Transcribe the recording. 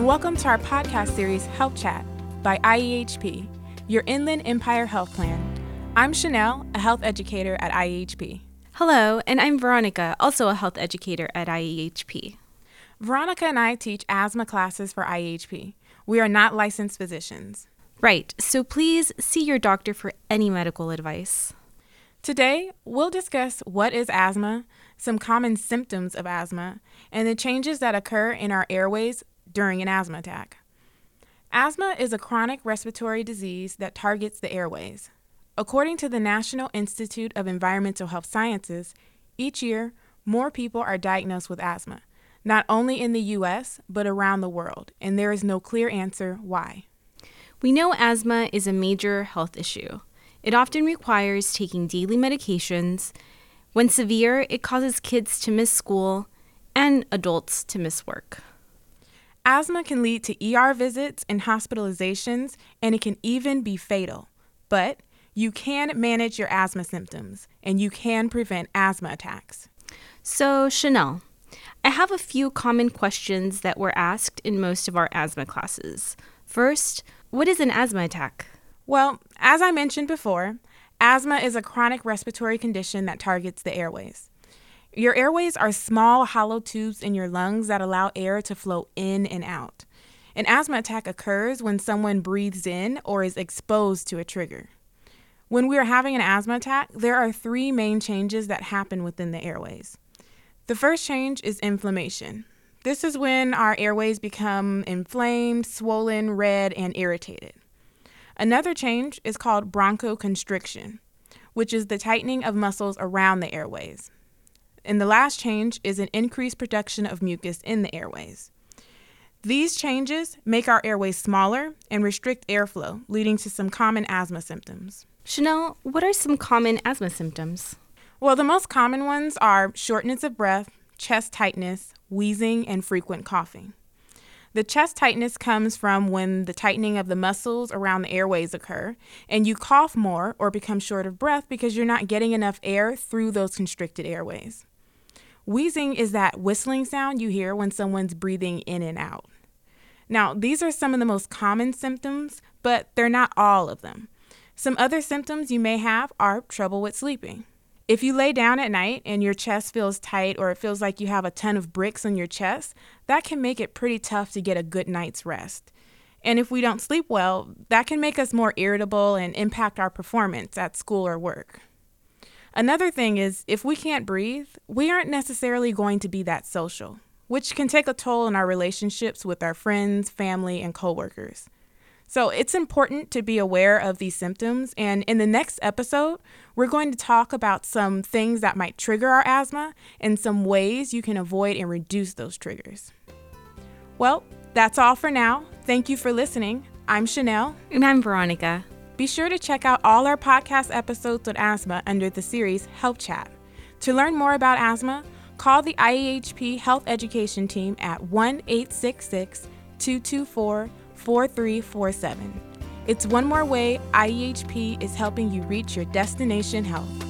Welcome to our podcast series, Health Chat, by IEHP, your Inland Empire Health Plan. I'm Chanel, a health educator at IEHP. Hello, and I'm Veronica, also a health educator at IEHP. Veronica and I teach asthma classes for IEHP. We are not licensed physicians. Right, so please see your doctor for any medical advice. Today, we'll discuss what is asthma, some common symptoms of asthma, and the changes that occur in our airways during an asthma attack. Asthma is a chronic respiratory disease that targets the airways. According to the National Institute of Environmental Health Sciences, each year, more people are diagnosed with asthma, not only in the U.S., but around the world, and there is no clear answer why. We know asthma is a major health issue. It often requires taking daily medications. When severe, it causes kids to miss school and adults to miss work. Asthma can lead to ER visits and hospitalizations, and it can even be fatal. But you can manage your asthma symptoms, and you can prevent asthma attacks. So, Chanel, I have a few common questions that were asked in most of our asthma classes. First, what is an asthma attack? Well, as I mentioned before, asthma is a chronic respiratory condition that targets the airways. Your airways are small, hollow tubes in your lungs that allow air to flow in and out. An asthma attack occurs when someone breathes in or is exposed to a trigger. When we are having an asthma attack, there are three main changes that happen within the airways. The first change is inflammation. This is when our airways become inflamed, swollen, red, and irritated. Another change is called bronchoconstriction, which is the tightening of muscles around the airways. And the last change is an increased production of mucus in the airways. These changes make our airways smaller and restrict airflow, leading to some common asthma symptoms. Chanel, what are some common asthma symptoms? Well, the most common ones are shortness of breath, chest tightness, wheezing, and frequent coughing. The chest tightness comes from when the tightening of the muscles around the airways occur, and you cough more or become short of breath because you're not getting enough air through those constricted airways. Wheezing is that whistling sound you hear when someone's breathing in and out. Now, these are some of the most common symptoms, but they're not all of them. Some other symptoms you may have are trouble with sleeping. If you lay down at night and your chest feels tight or it feels like you have a ton of bricks on your chest, that can make it pretty tough to get a good night's rest. And if we don't sleep well, that can make us more irritable and impact our performance at school or work. Another thing is, if we can't breathe, we aren't necessarily going to be that social, which can take a toll on our relationships with our friends, family, and coworkers. So it's important to be aware of these symptoms, and in the next episode, we're going to talk about some things that might trigger our asthma and some ways you can avoid and reduce those triggers. Well, that's all for now. Thank you for listening. I'm Chanel. And I'm Veronica. Be sure to check out all our podcast episodes on asthma under the series Health Chat. To learn more about asthma, call the IEHP Health Education Team at 1-866-224-4347. It's one more way IEHP is helping you reach your destination health.